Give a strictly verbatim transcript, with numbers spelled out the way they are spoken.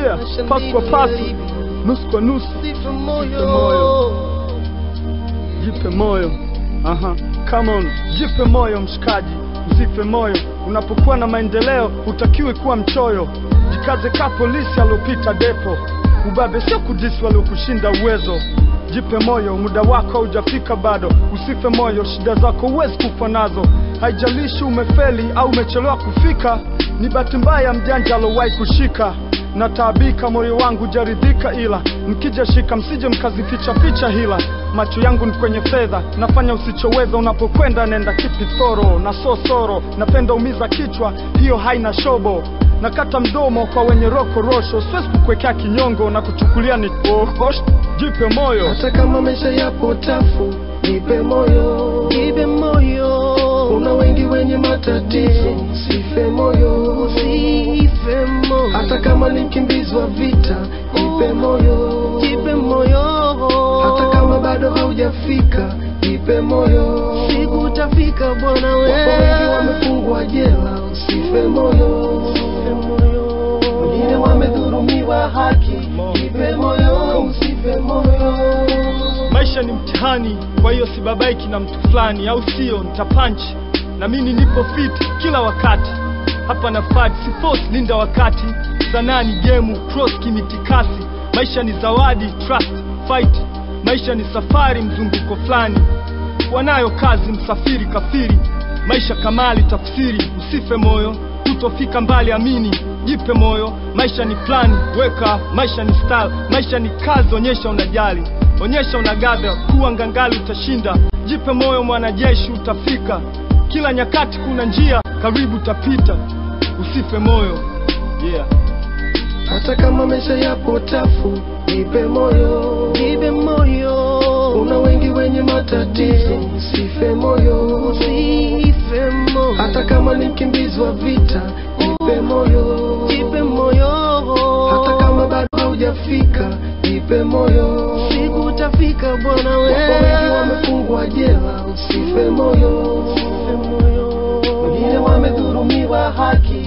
Yeah, pasu kwa pasu, nusu kwa nusu. Jipe moyo, jipe moyo. Aha, come on, jipe moyo mshikaji, usife moyo. Unapokuwa na maendeleo utakiwe kuwa mchoyo. Jikaze ka polisi alopita depo, ubabe sio kudisi waliokushinda uwezo. Jipe moyo, muda wako hujafika bado. Usife moyo, shida zako huwezi kufa nazo. Haijalishi umefeli au umechelewa kufika, ni bahati mbaya mjanja alowahi kushika. Nataabika moyo wangu jaridhika, ila mkija shika msije mkazificha ficha hila. Macho yangu ni kwenye fedha, nafanya usichoweza. Unapokwenda nenda kipithoro na sosoro. Napenda umiza kichwa, hiyo haina shobo. Nakata mdomo kwa wenye roko rosho. Siwezi kukwekea kinyongo na kuchukulia ni oh, jipe moyo. Hata kama maisha yapo tafu, jipe moyo, jipe moyo. Kuna wengi wenye matatizo, usife moyo, usife moyo. Hata kama ni mkimbizi wa vita, jipe moyo, jipe moyo. Hata kama bado haujafika, jipe moyo, siku utafika bwana wewe. Wapo wengi wamefungwa jela, usife moyo, usife moyo. Wengine wamedhulumiwa haki, jipe moyo, usife moyo. Maisha ni mtihani, kwa hiyo sibabaiki na mtu fulani, au sio? Nitapunch na mimi nipo fit kila wakati. Hapa na fight, si force, linda wakati. Sanaa ni game, cross kimitikasi. Maisha ni zawadi, trust, fight. Maisha ni safari, mzunguko fulani. Wanayo kazi, msafiri kafiri. Maisha kamali, tafsiri, usife moyo. Utofika mbali, amini, jipe moyo. Maisha ni plani, weka. Maisha ni style, maisha ni kazi, onyesha unajali. Onyesha unagadha, kuwa ngangali utashinda. Jipe moyo mwanajeshi, utafika. Kila nyakati kuna njia, karibu utapita. Usife moyo, yeah. Hata kama maisha yapo tafu, jipe moyo, jipe moyo. Kuna wengi wenye matatizo, usife moyo, usife moyo. Hata kama ni mkimbizi wa vita, jipe moyo, jipe moyo. Hata kama bado haujafika, jipe moyo, siku utafika bwana wewe. Wapo wengi wamefungwa jela, usife moyo, usife moyo. Wengine wamedhulumiwa haki,